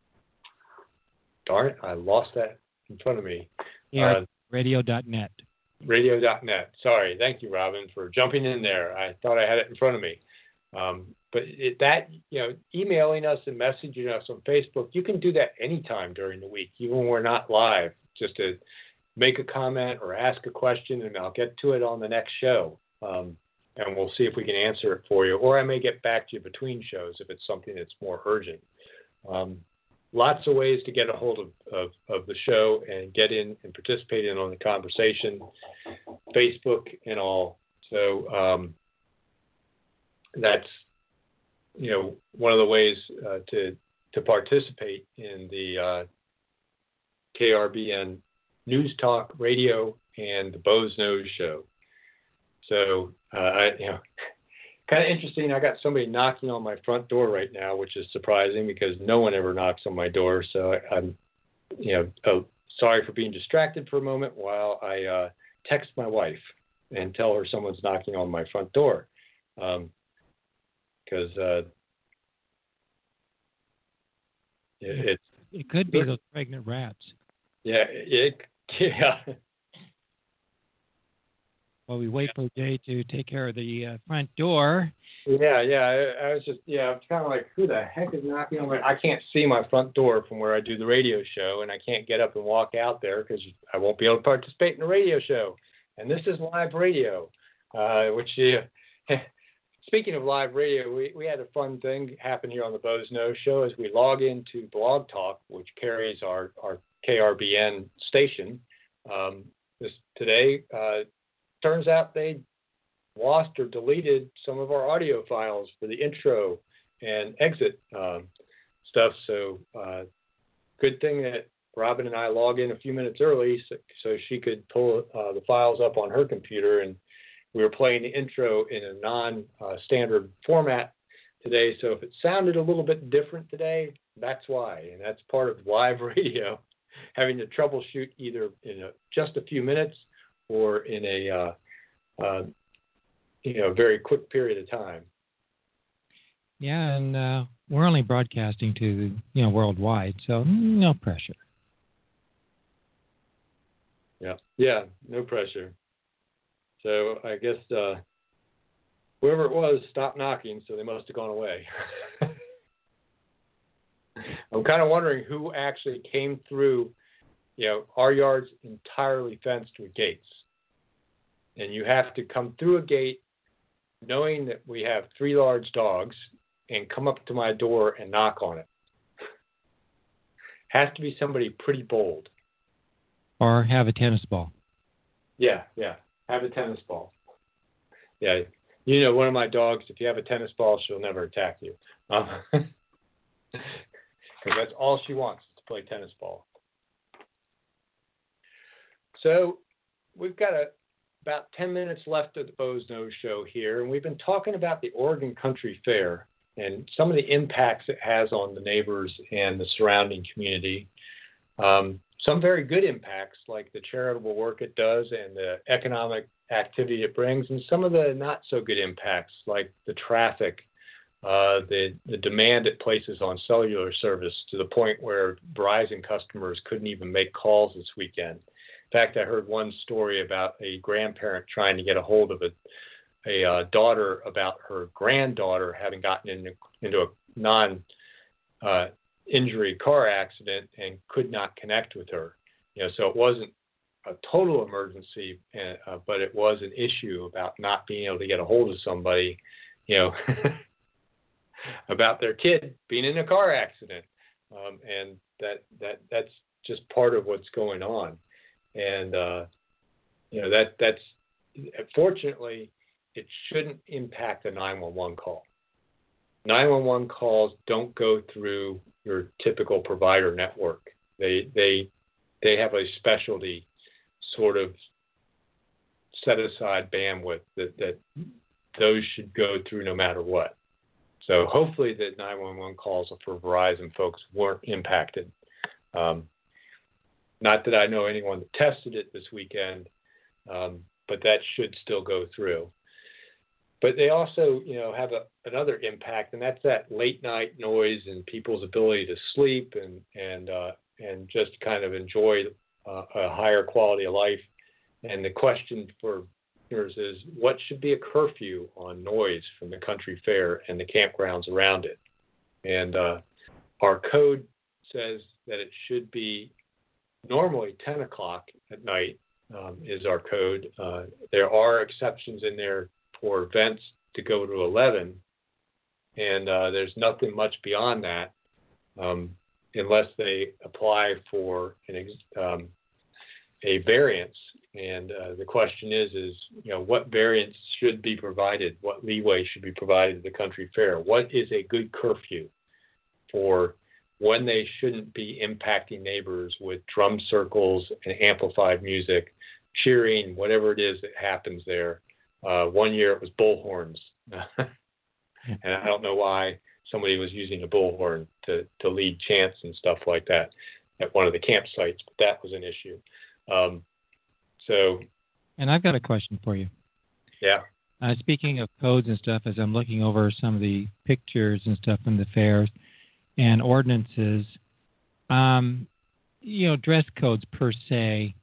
B: darn it, I lost that in front of me.
C: Yeah, uh, radio dot net.
B: radio dot net. Sorry. Thank you, Robin, for jumping in there. I thought I had it in front of me. Um, but it, that, you know, emailing us and messaging us on Facebook, you can do that anytime during the week, even when we're not live, just to make a comment or ask a question, and I'll get to it on the next show. Um, and we'll see if we can answer it for you. Or I may get back to you between shows if it's something that's more urgent. Um, lots of ways to get a hold of, of, of the show and get in and participate in on the conversation, Facebook and all. So um, that's, you know, one of the ways uh, to to participate in the uh, K R B N News Talk Radio and the Boze Noze Show. So, uh, I, you know, kind of interesting. I got somebody knocking on my front door right now, which is surprising because no one ever knocks on my door. So I, I'm, you know, oh, sorry for being distracted for a moment while I uh, text my wife and tell her someone's knocking on my front door. Um, Because uh, it, it's
C: it could be those pregnant rats.
B: Yeah, it yeah.
C: Well, we wait for Jay to take care of the uh, front door.
B: Yeah, yeah. I, I was just yeah. I'm kind of like, who the heck is knocking on my? I can't see my front door from where I do the radio show, and I can't get up and walk out there because I won't be able to participate in the radio show. And this is live radio, uh, which. Uh, Speaking of live radio, we, we had a fun thing happen here on the Boze Noze Show as we log into Blog Talk, which carries our, our K R B N station. Um, this today, uh, turns out they lost or deleted some of our audio files for the intro and exit um, stuff. So uh, good thing that Robin and I log in a few minutes early so, so she could pull uh, the files up on her computer, and we were playing the intro in a non-standard uh, format today, so if it sounded a little bit different today, that's why, and that's part of live radio. having to troubleshoot either in a, just a few minutes or in a uh, uh, you know very quick period of time.
C: Yeah, and uh, we're only broadcasting to you know worldwide, so no pressure.
B: Yeah, yeah, no pressure. So I guess uh, whoever it was stopped knocking, so they must have gone away. I'm kind of wondering who actually came through. You know, our yard's entirely fenced with gates, and you have to come through a gate knowing that we have three large dogs and come up to my door and knock on it. Has to be somebody pretty bold.
C: Or have a tennis ball.
B: Yeah, yeah. Have a tennis ball. Yeah. You know, one of my dogs, if you have a tennis ball, she'll never attack you. Um, because that's all she wants is to play tennis ball. So we've got a, about ten minutes left of the Bo's Nose Show here, and we've been talking about the Oregon Country Fair and some of the impacts it has on the neighbors and the surrounding community. Um, some very good impacts, like the charitable work it does and the economic activity it brings, and some of the not so good impacts, like the traffic, uh, the, the demand it places on cellular service to the point where Verizon customers couldn't even make calls this weekend. In fact, I heard one story about a grandparent trying to get a hold of a, a uh, daughter about her granddaughter having gotten into, into a non uh, injury car accident and could not connect with her. You know, so it wasn't a total emergency, uh, but it was an issue about not being able to get a hold of somebody, you know, about their kid being in a car accident. Um, and that, that, that's just part of what's going on. And, uh, you know, that, that's, fortunately, it shouldn't impact a nine one one call. nine one one calls don't go through your typical provider network. They, they, they have a specialty sort of set aside bandwidth that, that those should go through no matter what. So hopefully the nine one one calls for Verizon folks weren't impacted. Um, not that I know anyone that tested it this weekend, um, but that should still go through. But they also, you know, have a, another impact, and that's that late night noise and people's ability to sleep and and uh, and just kind of enjoy uh, a higher quality of life. And the question for listeners is, what should be a curfew on noise from the country fair and the campgrounds around it? And uh, our code says that it should be normally ten o'clock at night um, is our code. Uh, there are exceptions in there for events to go to eleven, and uh, there's nothing much beyond that um, unless they apply for an ex- um, a variance. And uh, the question is, is you know, what variance should be provided? What leeway should be provided to the country fair? What is a good curfew for when they shouldn't be impacting neighbors with drum circles and amplified music, cheering, whatever it is that happens there? Uh, one year it was bullhorns, and I don't know why somebody was using a bullhorn to, to lead chants and stuff like that at one of the campsites, but that was an issue. Um, so,
C: and I've got a question for you.
B: Yeah.
C: Uh, speaking of codes and stuff, as I'm looking over some of the pictures and stuff from the fairs and ordinances, um, you know, dress codes per se.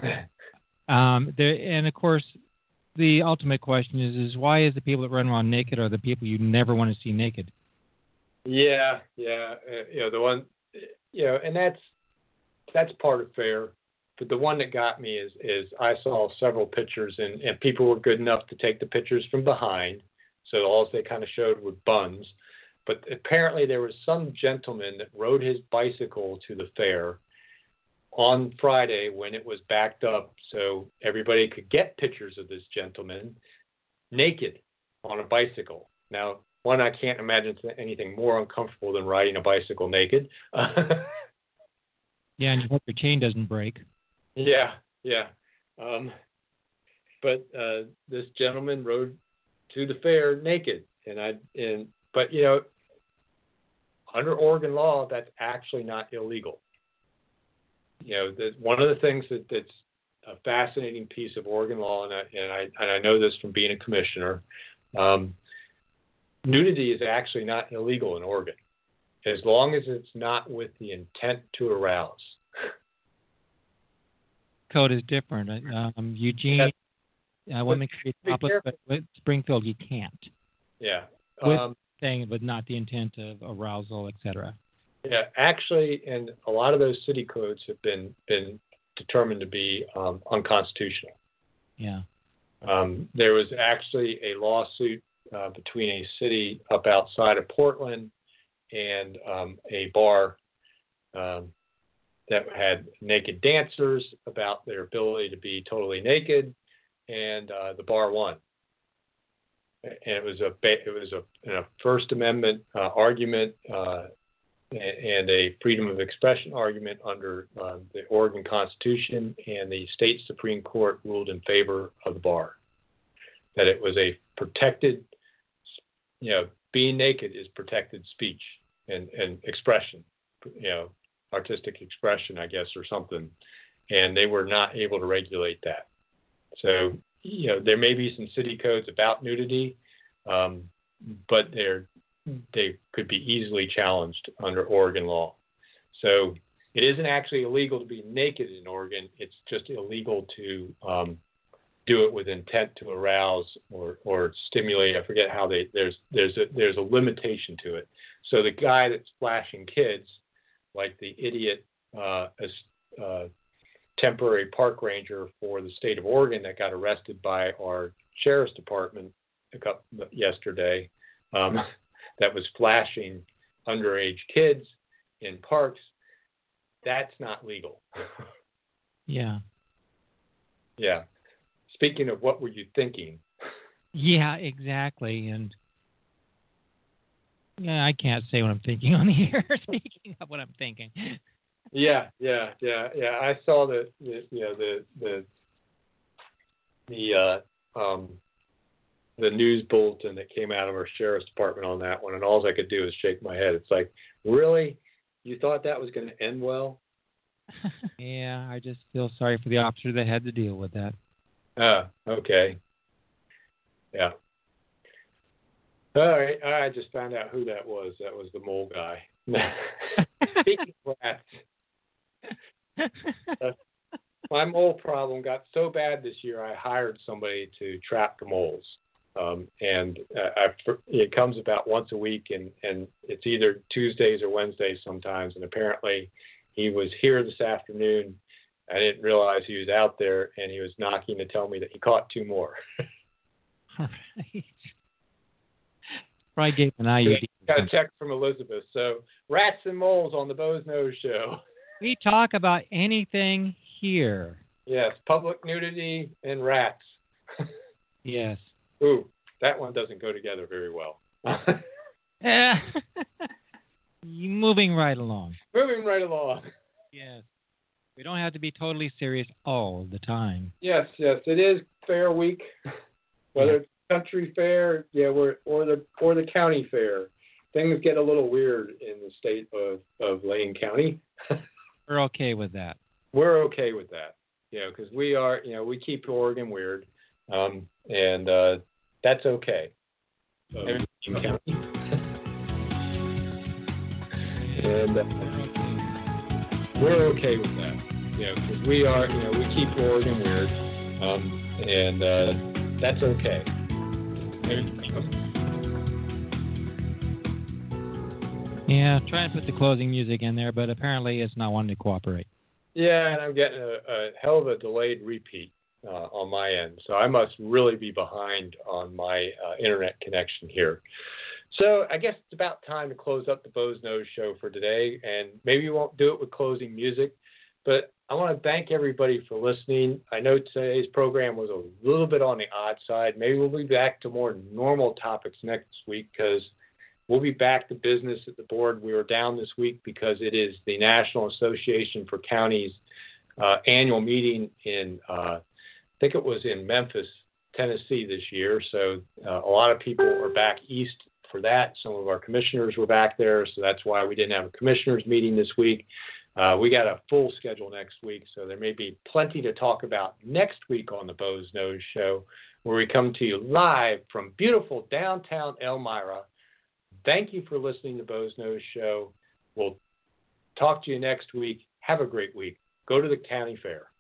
C: Um, there, and of course, the ultimate question is, is why is the people that run around naked are the people you never want to see naked?
B: Yeah, yeah, uh, you know, the one, you know, and that's, that's part of fair. But the one that got me is, is I saw several pictures, and, and people were good enough to take the pictures from behind. So all they kind of showed were buns. But apparently there was some gentleman that rode his bicycle to the fair on Friday when it was backed up so everybody could get pictures of this gentleman naked on a bicycle. Now, one, I can't imagine anything more uncomfortable than riding a bicycle naked.
C: Yeah, and you hope your chain doesn't break.
B: Yeah, yeah. Um, but uh, this gentleman rode to the fair naked, and I and but you know, under Oregon law, that's actually not illegal. you know, the, one of the things that, that's a fascinating piece of Oregon law, and I, and I, and I know this from being a commissioner, um, nudity is actually not illegal in Oregon, as long as it's not with the intent to arouse.
C: Code is different. Um, Eugene, I want to make sure you top it, but with Springfield, you can't.
B: Yeah.
C: With
B: Um,
C: saying, but not the intent of arousal, et cetera.
B: Yeah, actually, and a lot of those city codes have been been determined to be um, unconstitutional.
C: Yeah.
B: Um, there was actually a lawsuit uh, between a city up outside of Portland and um, a bar um, that had naked dancers about their ability to be totally naked, and uh, the bar won. And it was a it was a, a First Amendment uh, argument. Uh, and a freedom of expression argument under uh, the Oregon Constitution, and the state Supreme Court ruled in favor of the bar, that it was a protected, you know, being naked is protected speech and, and expression, you know, artistic expression, I guess, or something, and they were not able to regulate that. So, you know, there may be some city codes about nudity, um, but they're they could be easily challenged under Oregon law. So it isn't actually illegal to be naked in Oregon. It's just illegal to um, do it with intent to arouse or, or stimulate. I forget how they, there's, there's a, there's a limitation to it. So the guy that's flashing kids, like the idiot uh, uh, temporary park ranger for the state of Oregon that got arrested by our sheriff's department a couple, yesterday, um, that was flashing underage kids in parks, that's not legal.
C: Yeah.
B: Yeah. Speaking of what were you thinking?
C: Yeah, exactly. And yeah, I can't say what I'm thinking on the air. Speaking of what I'm thinking.
B: Yeah, yeah, yeah, yeah. I saw the, the you know, the the the uh, um, the news bulletin that came out of our sheriff's department on that one, and all I could do is shake my head. It's like, really? You thought that was going to end well?
C: Yeah, I just feel sorry for the officer that had to deal with that.
B: Ah, okay. Yeah. All right. I just found out who that was. That was the mole guy. Speaking of rats, uh, my mole problem got so bad this year, I hired somebody to trap the moles. Um, and uh, I, it comes about once a week, and, and it's either Tuesdays or Wednesdays sometimes. And apparently he was here this afternoon. I didn't realize he was out there, and he was knocking to tell me that he caught two more.
C: All right. Probably gave an I U D.
B: Got a text from Elizabeth. So rats and moles on the Bo's Nose Show.
C: We talk about anything here.
B: Yes, public nudity and rats.
C: Yes.
B: Ooh, that one doesn't go together very well.
C: Yeah. Moving right along.
B: Moving right along.
C: Yes. We don't have to be totally serious all the time.
B: Yes, yes, it is Fair Week, whether
C: Yeah.
B: it's country fair, yeah, we're, or the or the county fair. Things get a little weird in the state of, of Lane County.
C: We're okay with that.
B: We're okay with that, you know, because we are, you know, we keep Oregon weird, um, and uh, that's okay. Um, County. And uh, we're okay with that, you know, because we are, you know, we keep Oregon weird, um, and uh, that's okay.
C: Yeah, try and put the closing music in there, but apparently it's not wanting to cooperate.
B: Yeah, and I'm getting a, a hell of a delayed repeat uh, on my end, so I must really be behind on my uh, internet connection here. So I guess it's about time to close up the Bo's Nose Show for today, and maybe we won't do it with closing music, but I want to thank everybody for listening. I know today's program was a little bit on the odd side. Maybe we'll be back to more normal topics next week, because we'll be back to business at the board. We were down this week because it is the National Association for Counties uh, annual meeting in, uh, I think it was in Memphis, Tennessee this year. So uh, a lot of people are back east for that. Some of our commissioners were back there, so that's why we didn't have a commissioners meeting this week. Uh, we got a full schedule next week, so there may be plenty to talk about next week on the Bo's Nose Show, where we come to you live from beautiful downtown Elmira. Thank you for listening to Bo's Nose Show. We'll talk to you next week. Have a great week. Go to the county fair.